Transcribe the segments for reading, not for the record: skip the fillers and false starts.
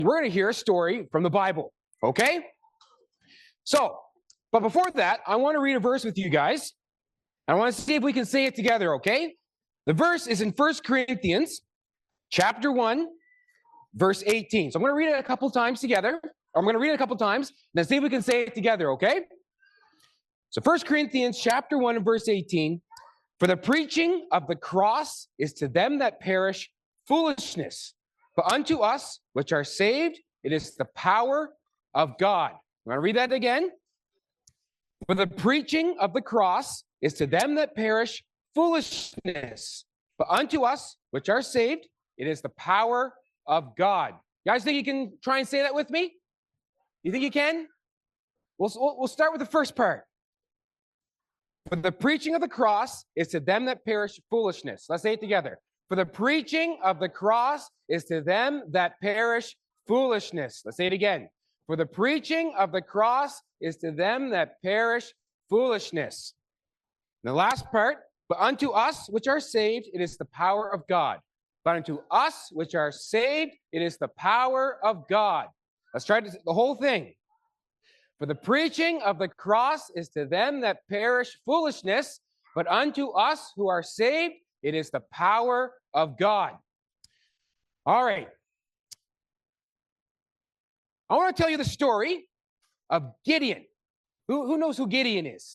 we're going to hear a story from the Bible, okay? So, but before that, I want to read a verse with you guys. I want to see if we can say it together, okay? The verse is in 1 Corinthians chapter 1, verse 18. So I'm going to read it a couple times together. I'm going to read it a couple times, and then see if we can say it together, okay? So 1 Corinthians chapter 1 and verse 18. For the preaching of the cross is to them that perish foolishness, but unto us which are saved, it is the power of God. You want to read that again? For the preaching of the cross is to them that perish foolishness, but unto us which are saved, it is the power of God. You guys think you can try and say that with me? You think you can? We'll start with the first part. For the preaching of the cross is to them that perish foolishness. Let's say it together. For the preaching of the cross is to them that perish foolishness. Let's say it again. For the preaching of the cross is to them that perish foolishness. And the last part, but unto us which are saved, it is the power of God. But unto us which are saved, it is the power of God. Let's try the whole thing. For the preaching of the cross is to them that perish foolishness, but unto us who are saved, it is the power of God. All right. I want to tell you the story of Gideon. Who knows who Gideon is?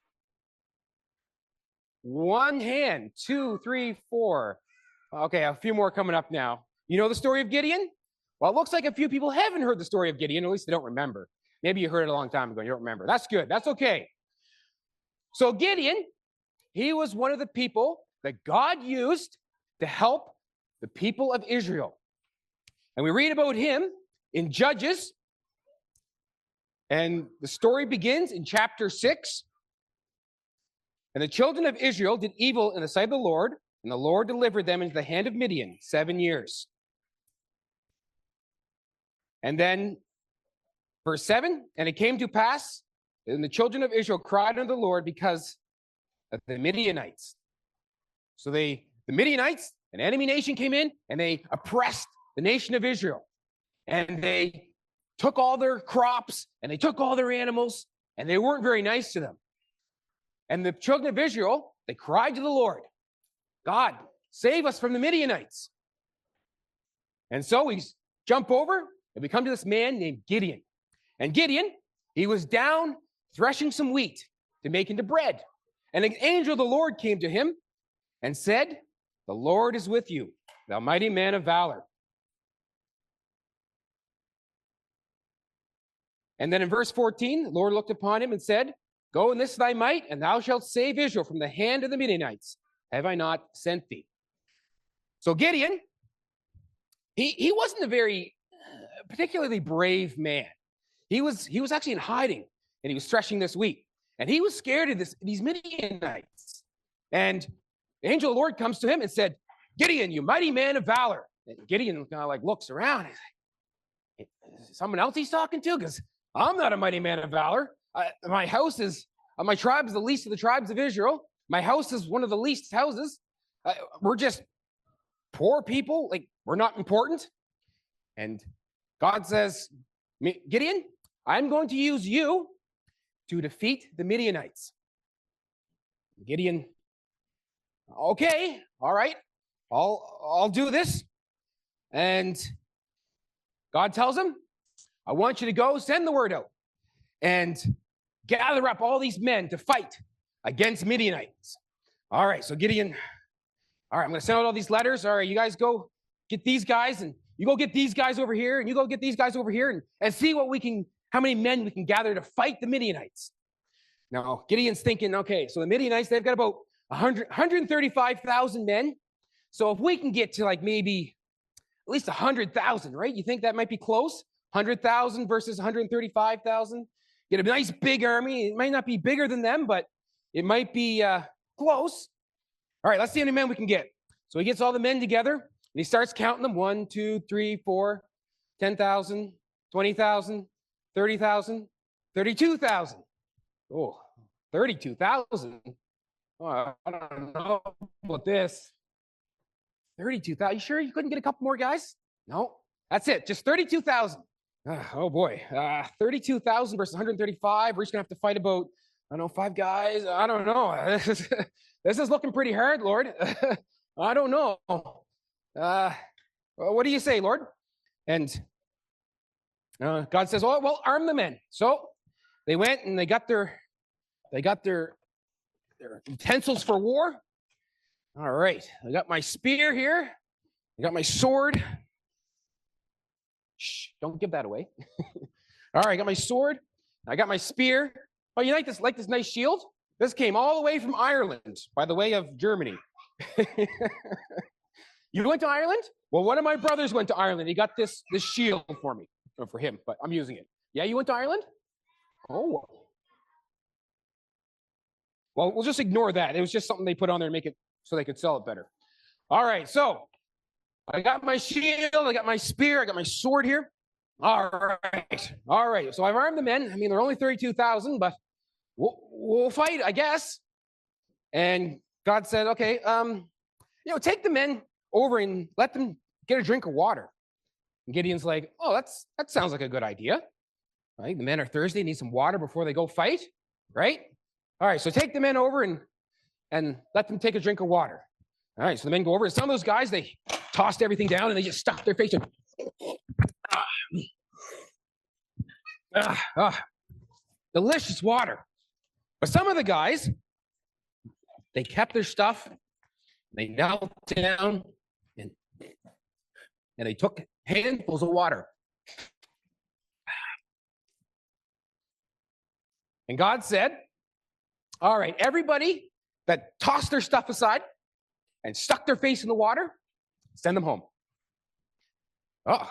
One hand, 2, 3, 4. Okay, a few more coming up now. You know the story of Gideon? Well, it looks like a few people haven't heard the story of Gideon, at least they don't remember. Maybe you heard it a long time ago and you don't remember. That's good. That's okay. So Gideon, he was one of the people that God used to help the people of Israel. And we read about him in Judges. And the story begins in chapter 6. And the children of Israel did evil in the sight of the Lord, and the Lord delivered them into the hand of Midian 7 years. And then verse 7, and it came to pass, and the children of Israel cried unto the Lord because of the Midianites. So the Midianites, an enemy nation, came in, and they oppressed the nation of Israel. And they took all their crops, and they took all their animals, and they weren't very nice to them. And the children of Israel, they cried to the Lord, God, save us from the Midianites. And so we jump over, and we come to this man named Gideon. And Gideon, he was down threshing some wheat to make into bread. And an angel of the Lord came to him and said, the Lord is with you, thou mighty man of valor. And then in verse 14, the Lord looked upon him and said, go in this thy might, and thou shalt save Israel from the hand of the Midianites. Have I not sent thee? So Gideon, he wasn't a very particularly brave man. He was actually in hiding, and he was threshing this wheat. And he was scared of these Midianites. And the angel of the Lord comes to him and said, Gideon, you mighty man of valor. And Gideon kind of like looks around. He's like, is someone else he's talking to? Because I'm not a mighty man of valor. My house is, my tribe is the least of the tribes of Israel. My house is one of the least houses. We're just poor people. Like, we're not important. And God says, Gideon, I'm going to use you to defeat the Midianites. Gideon, okay, all right, I'll do this. And God tells him, I want you to go send the word out and gather up all these men to fight against Midianites. All right, so Gideon, all right, I'm going to send out all these letters. All right, you guys go get these guys, and you go get these guys over here, and you go get these guys over here, and see what we can, how many men we can gather to fight the Midianites. Now, Gideon's thinking, okay, so the Midianites, they've got about 135,000 men. So if we can get to like maybe at least 100,000, right? You think that might be close? 100,000 versus 135,000? Get a nice big army. It might not be bigger than them, but it might be close. All right, let's see how many men we can get. So he gets all the men together, and he starts counting them. 1, 2, 3, 4, 10,000, 20,000, 30,000, 32,000. Oh, 32,000. Oh, I don't know about this. 32,000. You sure you couldn't get a couple more guys? No. That's it. Just 32,000. Oh boy. 32,000 versus 135. We're just gonna have to fight about, I don't know, 5 guys. I don't know. This is looking pretty hard, Lord. I don't know. What do you say, Lord? And God says, oh, well, arm the men. So they went and they got their utensils for war. All right. I got my spear here. I got my sword. Shh, don't give that away. All right, I got my sword. I got my spear. Oh, you like this nice shield? This came all the way from Ireland by the way of Germany. You went to Ireland? Well, one of my brothers went to Ireland. He got this shield for me, or for him, but I'm using it. Yeah, you went to Ireland? Oh. Well, we'll just ignore that. It was just something they put on there to make it so they could sell it better. All right, so I got my shield, I got my spear, I got my sword here. All right. So I've armed the men. I mean, they're only 32,000, but we'll fight, I guess. And God said, okay, take the men over and let them get a drink of water. And Gideon's like, oh, that sounds like a good idea. Right? The men are thirsty, need some water before they go fight, right? All right, so take the men over and let them take a drink of water. All right, so the men go over, and some of those guys, they tossed everything down and they just stuck their face in. Delicious water. But some of the guys, they kept their stuff, they knelt down, and they took handfuls of water. And God said, all right, everybody that tossed their stuff aside and stuck their face in the water, send them home. Oh.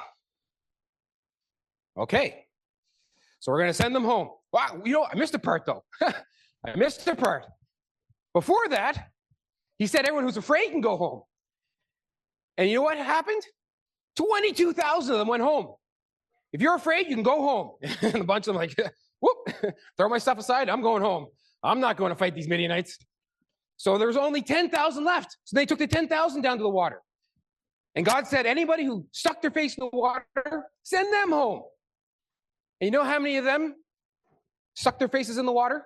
Okay. So we're going to send them home. Wow, I missed a part, though. I missed a part. Before that, he said everyone who's afraid can go home. And you know what happened? 22,000 of them went home. If you're afraid, you can go home. And a bunch of them like, whoop, throw my stuff aside, I'm going home. I'm not going to fight these Midianites. So there's only 10,000 left. So they took the 10,000 down to the water. And God said, anybody who stuck their face in the water, send them home. And you know how many of them stuck their faces in the water?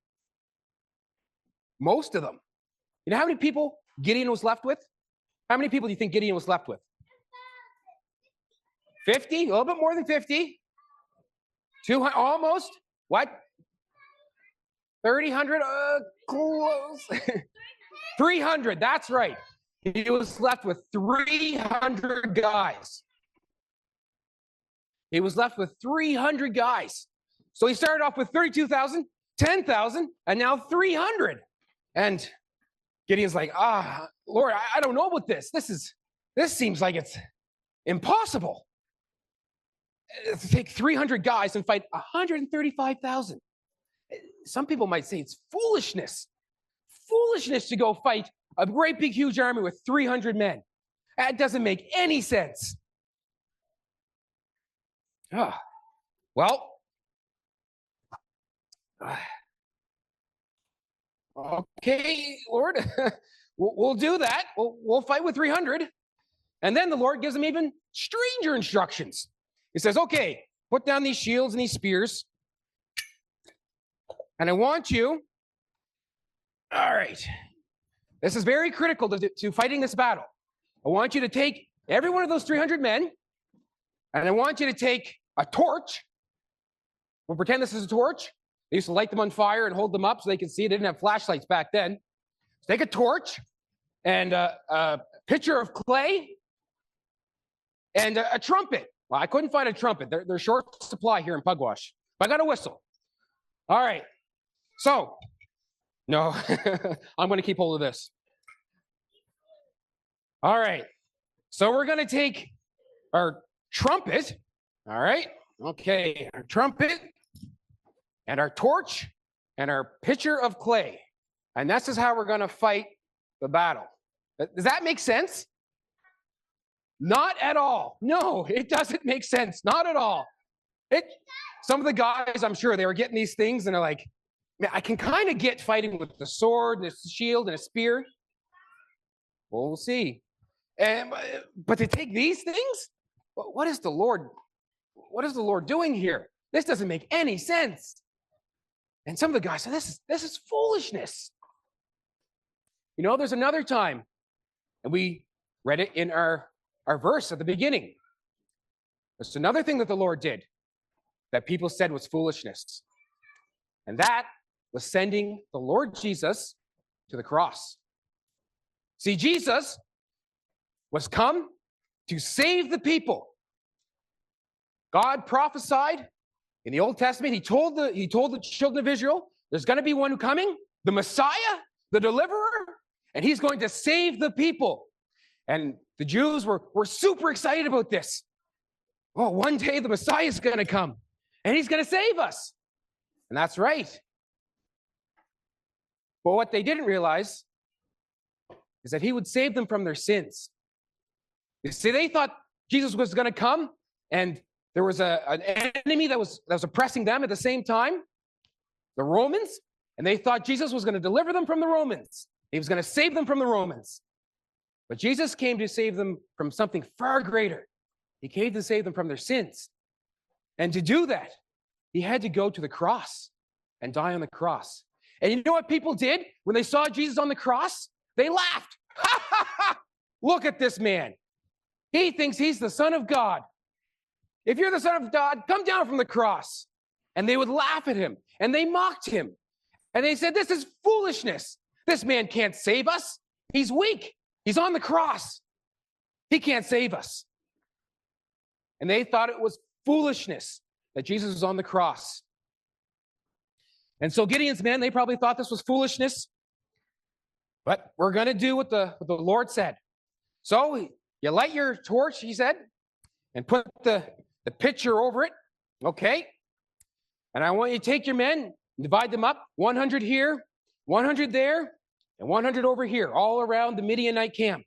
Most of them. You know how many people Gideon was left with? How many people do you think Gideon was left with? 50? A little bit more than 50. 200, almost. What? 300? Close. 300, that's right. He was left with 300 guys. He was left with 300 guys. So he started off with 32,000, 10,000, and now 300. And Gideon's like, Lord, I don't know about this. This seems like it's impossible. To take 300 guys and fight 135,000. Some people might say it's foolishness. Foolishness to go fight a great big huge army with 300 men. That doesn't make any sense. Well, okay, Lord, we'll do that. We'll fight with 300. And then the Lord gives them even stranger instructions. He says, okay, put down these shields and these spears. And I want you, all right, this is very critical to fighting this battle. I want you to take every one of those 300 men, and I want you to take a torch. We'll pretend this is a torch. They used to light them on fire and hold them up so they could see. They didn't have flashlights back then. So take a torch and a pitcher of clay and a trumpet. Well, I couldn't find a trumpet. They're short supply here in Pugwash. But I got a whistle. All right. So, no, I'm going to keep hold of this. All right. So we're going to take our trumpet. All right. Okay. Our trumpet and our torch and our pitcher of clay. And this is how we're going to fight the battle. Does that make sense? Not at all. No, it doesn't make sense. Not at all. Some of the guys, I'm sure, they were getting these things and they're like, man, I can kind of get fighting with the sword and a shield and a spear. Well, we'll see. But to take these things, what is the Lord doing here? This doesn't make any sense. And some of the guys said, this is foolishness. You know, there's another time, and we read it in our verse at the beginning. There's another thing that the Lord did that people said was foolishness. And that was sending the Lord Jesus to the cross. See, Jesus was come to save the people. God prophesied in the Old Testament. He told the children of Israel, there's going to be one coming, the Messiah, the deliverer, and he's going to save the people. And the Jews were super excited about this. Oh, one day the Messiah is going to come, and he's going to save us. And that's right. But what they didn't realize is that he would save them from their sins. You see, they thought Jesus was going to come, and there was an enemy that was oppressing them at the same time, the Romans, and they thought Jesus was going to deliver them from the Romans. He was going to save them from the Romans. But Jesus came to save them from something far greater. He came to save them from their sins. And to do that, he had to go to the cross and die on the cross. And you know what people did when they saw Jesus on the cross? They laughed. Ha, ha, ha. Look at this man. He thinks he's the Son of God. If you're the Son of God, come down from the cross. And they would laugh at him, and they mocked him. And they said, this is foolishness. This man can't save us. He's weak. He's on the cross. He can't save us. And they thought it was foolishness that Jesus was on the cross. And so Gideon's men, they probably thought this was foolishness. But we're going to do what the Lord said. So you light your torch, he said, and put the pitcher over it. Okay. And I want you to take your men, divide them up, 100 here, 100 there, and 100 over here, all around the Midianite camp.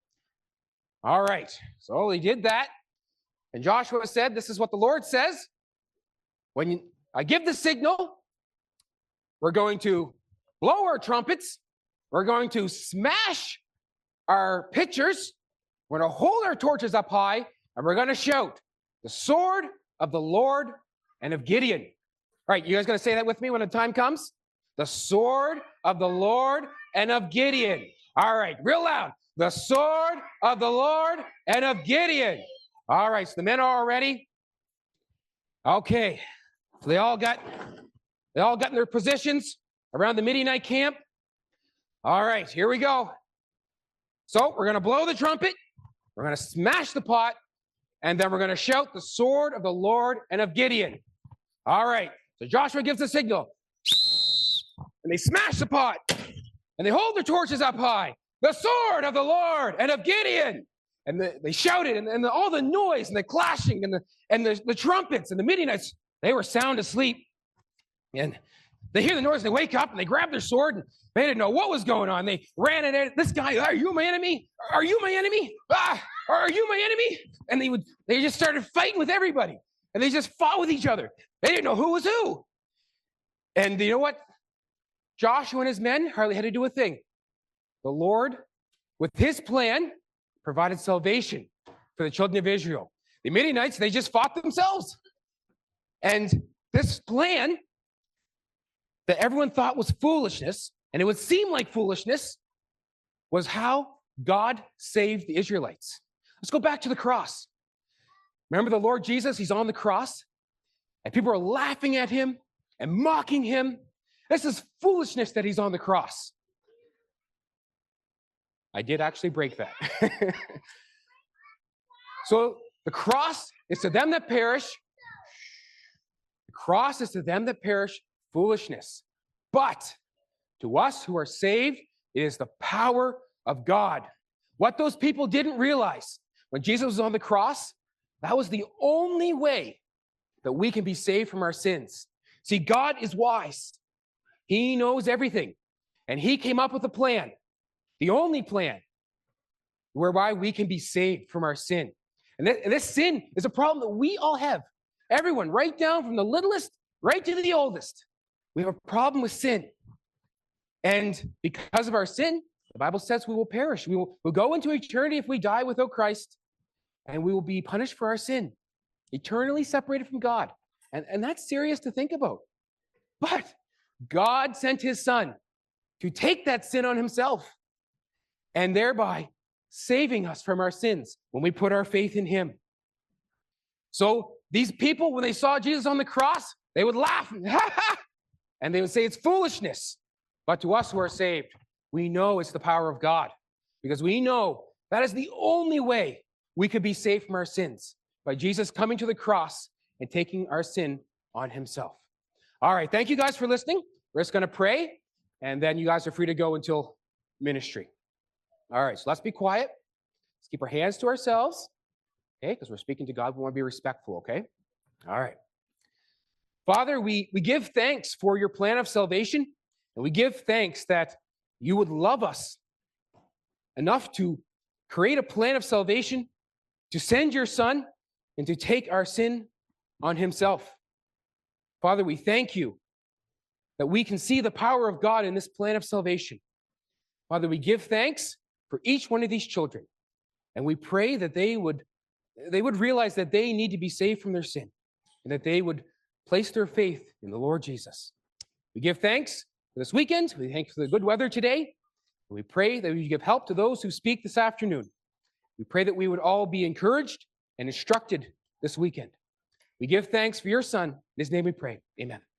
All right. So he did that. And Joshua said, this is what the Lord says. When I give the signal, we're going to blow our trumpets. We're going to smash our pitchers. We're going to hold our torches up high, and we're going to shout, the sword of the Lord and of Gideon. All right, you guys going to say that with me when the time comes? The sword of the Lord and of Gideon. All right, real loud. The sword of the Lord and of Gideon. All right, so the men are all ready. Okay, so they all got in their positions around the Midianite camp. All right, here we go. So we're going to blow the trumpet. We're going to smash the pot. And then we're going to shout the sword of the Lord and of Gideon. All right, so Joshua gives the signal. And they smash the pot. And they hold their torches up high. The sword of the Lord and of Gideon. And they shouted, and all the noise and the clashing and the trumpets and the Midianites, they were sound asleep. And they hear the noise, and they wake up, and they grab their sword, and they didn't know what was going on. They ran at this guy. Are you my enemy? Are you my enemy? Are you my enemy? And they just started fighting with everybody. And they just fought with each other. They didn't know who was who. And you know what? Joshua and his men hardly had to do a thing. The Lord, with his plan, provided salvation for the children of Israel. The Midianites, they just fought themselves. And this plan that everyone thought was foolishness, and it would seem like foolishness, was how God saved the Israelites. Let's go back to the cross. Remember the Lord Jesus? He's on the cross, and people are laughing at him and mocking him. This is foolishness that he's on the cross. I did actually break that. So the cross is to them that perish. The cross is to them that perish, foolishness. But to us who are saved, it is the power of God. What those people didn't realize when Jesus was on the cross, that was the only way that we can be saved from our sins. See, God is wise. He knows everything. And he came up with a plan, the only plan, whereby we can be saved from our sin. And this sin is a problem that we all have. Everyone, right down from the littlest, right to the oldest. We have a problem with sin. And because of our sin, the Bible says we will perish. We'll go into eternity if we die without Christ. and we will be punished for our sin, eternally separated from God. And that's serious to think about. But God sent his son to take that sin on himself and thereby saving us from our sins when we put our faith in him. So these people, when they saw Jesus on the cross, they would laugh and they would say it's foolishness. But to us who are saved, we know it's the power of God, because we know that is the only way we could be saved from our sins, by Jesus coming to the cross and taking our sin on himself. All right, thank you guys for listening. We're just going to pray, and then you guys are free to go until ministry. All right, so let's be quiet. Let's keep our hands to ourselves, okay, because we're speaking to God. We want to be respectful, okay? All right. Father, we give thanks for your plan of salvation, and we give thanks that you would love us enough to create a plan of salvation, to send your son, and to take our sin on himself. Father, we thank you that we can see the power of God in this plan of salvation. Father, we give thanks for each one of these children, and we pray that they would realize that they need to be saved from their sin, and that they would place their faith in the Lord Jesus. We give thanks for this weekend. We thank you for the good weather today. And we pray that we give help to those who speak this afternoon. We pray that we would all be encouraged and instructed this weekend. We give thanks for your son. In his name we pray. Amen.